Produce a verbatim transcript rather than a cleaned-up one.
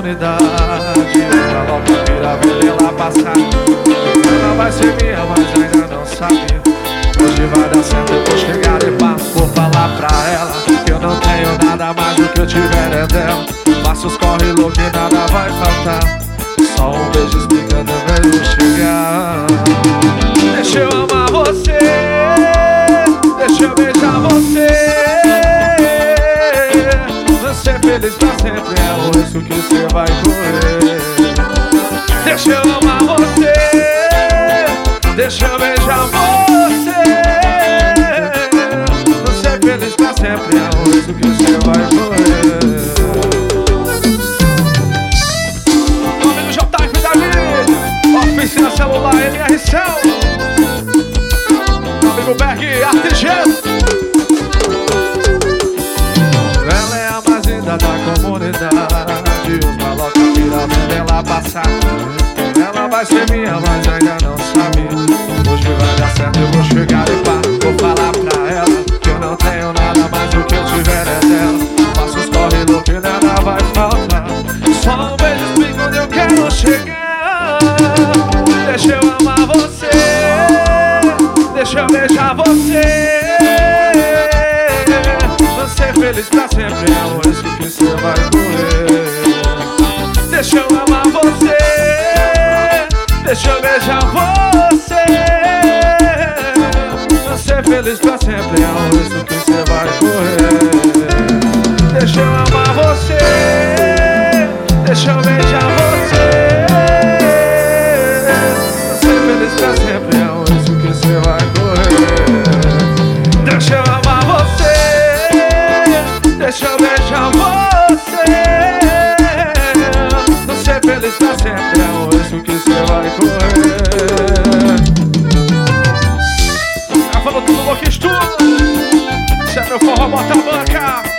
comunidade. Ela logo vira, ver ela passar. Ela vai ser minha, mas ainda não sabe. Hoje vai dar certo, eu vou chegar e passo. Vou falar pra ela que eu não tenho nada mais do que eu tiver é dela. Faço os corre louco e nada vai faltar. Só um beijo explicando o beijo chegar. Deixa eu amar você, deixa eu beijar você. Ser feliz pra sempre é o risco que você vai correr. Deixa eu amar você, deixa eu beijar você. Ser feliz pra sempre é o risco que você vai correr. Meu amigo J F David, oficina celular M R Cell. Meu amigo Berg Artigeno. Da comunidade, os malocas viram vendo ela passar. Ela vai ser minha, mas ainda não sabe. Hoje vai dar certo, eu vou chegar e pá. Vou falar pra ela que eu não tenho nada mais do que eu tiver é dela. Faço os corre louco e nada vai faltar. Só um beijo explica onde eu quero chegar. Deixa eu amar você, deixa eu beijar você. Ser feliz pra sempre é o risco que você vai correr. Deixa eu amar você, deixa eu beijar você. Ser feliz pra sempre é o risco que você vai correr. Deixa eu amar você, deixa eu beijar você. Ser feliz pra sempre é o risco que você vai correr. Deixa eu amar você, deixa eu beijar você. Não ser feliz pra sempre é o risco que você vai correr. Já falou tudo louco estudo. Se é meu forró, bota a banca.